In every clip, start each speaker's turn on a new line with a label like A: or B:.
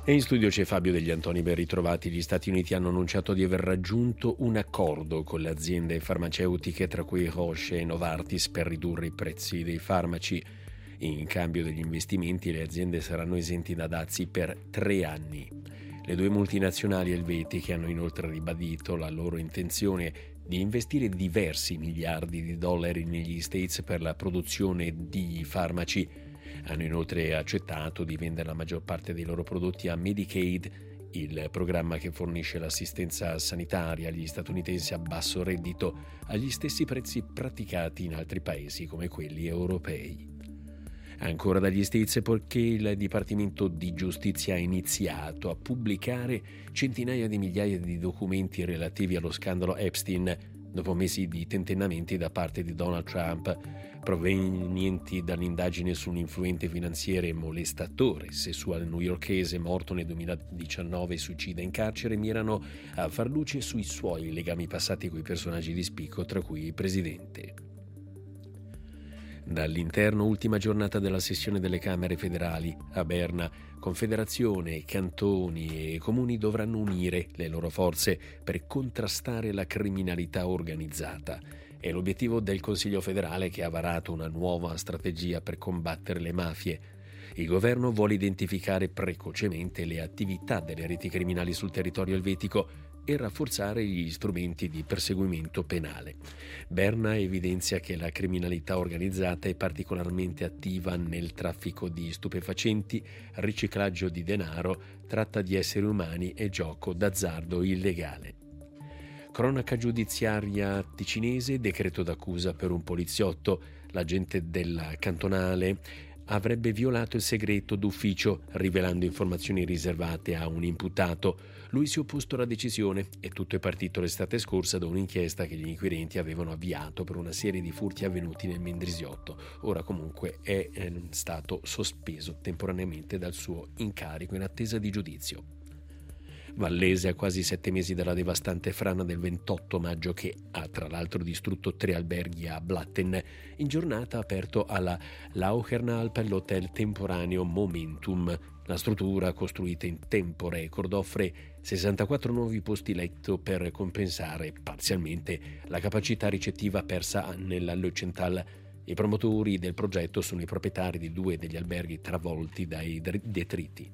A: E in studio c'è Fabio Degli Antoni, ben ritrovati. Gli Stati Uniti hanno annunciato di aver raggiunto un accordo con le aziende farmaceutiche, tra cui Roche e Novartis, per ridurre i prezzi dei farmaci. In cambio degli investimenti le aziende saranno esenti da dazi per 3 anni. Le due multinazionali elvetiche hanno inoltre ribadito la loro intenzione di investire diversi miliardi di dollari negli States per la produzione di farmaci. Hanno inoltre accettato di vendere la maggior parte dei loro prodotti a Medicaid, il programma che fornisce l'assistenza sanitaria agli statunitensi a basso reddito, agli stessi prezzi praticati in altri paesi come quelli europei. Ancora dagli States, perché il Dipartimento di Giustizia ha iniziato a pubblicare centinaia di migliaia di documenti relativi allo scandalo Epstein, dopo mesi di tentennamenti da parte di Donald Trump, provenienti dall'indagine su un influente finanziere e molestatore sessuale newyorkese morto nel 2019 e suicida in carcere, mirano a far luce sui suoi legami passati coi personaggi di spicco, tra cui il presidente. Dall'interno, ultima giornata della sessione delle Camere federali. A Berna, Confederazione, cantoni e comuni dovranno unire le loro forze per contrastare la criminalità organizzata. È l'obiettivo del Consiglio federale, che ha varato una nuova strategia per combattere le mafie. Il governo vuole identificare precocemente le attività delle reti criminali sul territorio elvetico e rafforzare gli strumenti di perseguimento penale. Berna evidenzia che la criminalità organizzata è particolarmente attiva nel traffico di stupefacenti, riciclaggio di denaro, tratta di esseri umani e gioco d'azzardo illegale. Cronaca giudiziaria ticinese, decreto d'accusa per un poliziotto. L'agente della cantonale avrebbe violato il segreto d'ufficio, rivelando informazioni riservate a un imputato. Lui si è opposto alla decisione e tutto è partito l'estate scorsa da un'inchiesta che gli inquirenti avevano avviato per una serie di furti avvenuti nel Mendrisiotto. Ora comunque è stato sospeso temporaneamente dal suo incarico in attesa di giudizio. Vallese, a quasi 7 mesi dalla devastante frana del 28 maggio che ha tra l'altro distrutto 3 alberghi a Blatten, in giornata ha aperto alla Lauchernalp l'hotel temporaneo Momentum. La struttura, costruita in tempo record, offre 64 nuovi posti letto per compensare parzialmente la capacità ricettiva persa nella Löwenthal. I promotori del progetto sono i proprietari di 2 degli alberghi travolti dai detriti.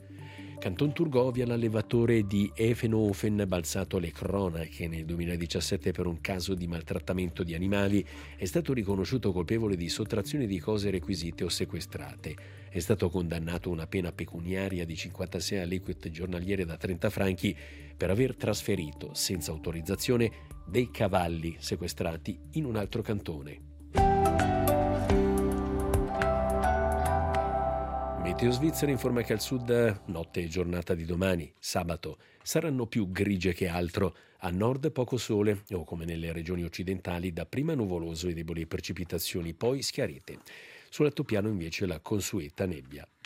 A: Canton Turgovia, l'allevatore di Efenhofen, balzato alle cronache nel 2017 per un caso di maltrattamento di animali, è stato riconosciuto colpevole di sottrazione di cose requisite o sequestrate. È stato condannato a una pena pecuniaria di 56 aliquote giornaliere da 30 franchi per aver trasferito, senza autorizzazione, dei cavalli sequestrati in un altro cantone. Meteo Svizzera informa che al sud notte e giornata di domani, sabato, saranno più grigie che altro. A nord poco sole, o come nelle regioni occidentali, dapprima nuvoloso e deboli precipitazioni, poi schiarite. Sull'altopiano invece la consueta nebbia.